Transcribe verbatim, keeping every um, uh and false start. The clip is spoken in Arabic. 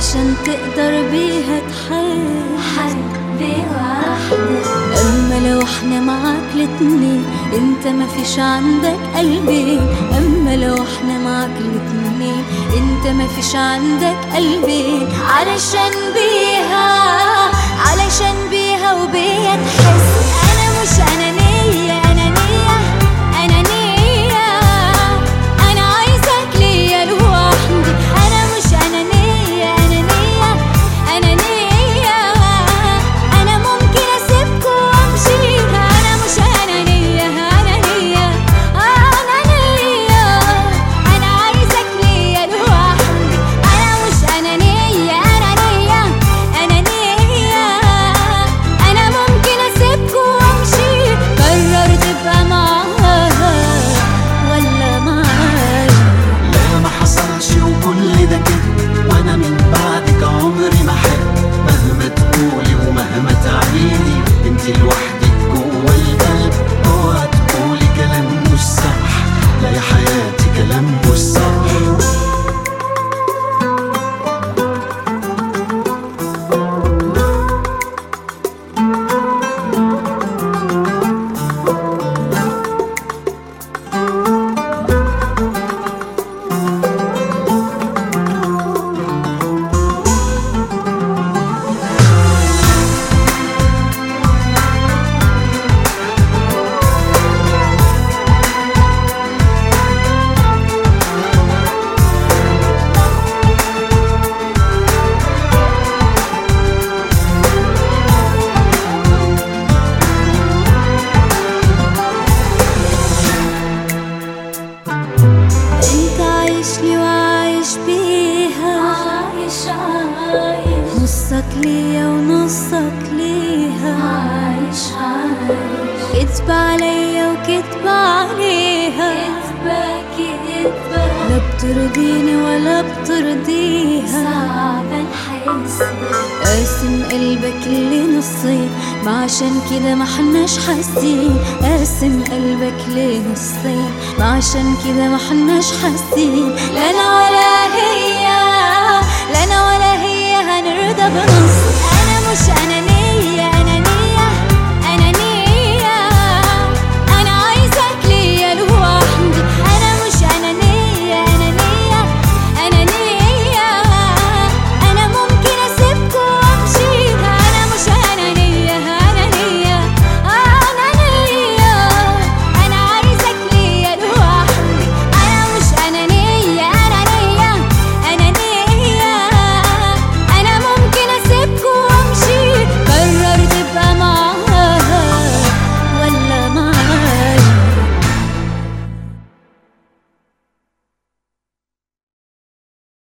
عشان تقدر بيها تحب حد واحدة. اما لو احنا معاك الاتنين انت مفيش عندك قلبين، اما لو احنا معاك الاتنين انت مفيش عندك قلبين. علشان بيها علشان بيها وبيها تحس انا مش انانية انانية انانية، انا عايزك ليا لوحدي. انا مش انانية انانية انانية، انا ممكن اسيبكوا وامشي. انا مش انانية انانية انانية، انا عايزك ليا لوحدي. انا مش انانية انانية انانية، انا ممكن اسيبكوا وامشي. قرر تبقى معاها ولا معايا؟ لا ما حصلش وكل ده كده، وانا من بعدك عمري ما حب. مهما تقولي ومهما تعيدي انت لوحدك جوا القلب. اوعى تقولي كلام مش صح، لا يا حياتي كلام مش صح. انت عايش لي وعايش بيها، عايش عايش نصك ليا ونصك ليها. عايش عايش كدب عليا وكدب عليها، كدبة كدبة لا بترضيني ولا بترضيها. صعب نحس قاسم قلبك لنصين، ما عشان كده ما حناش حاسين. قاسم قلبك لنصين، ما عشان كده ما حناش حاسين. لا انا ولا هي لا انا ولا هي هنرضى بنص.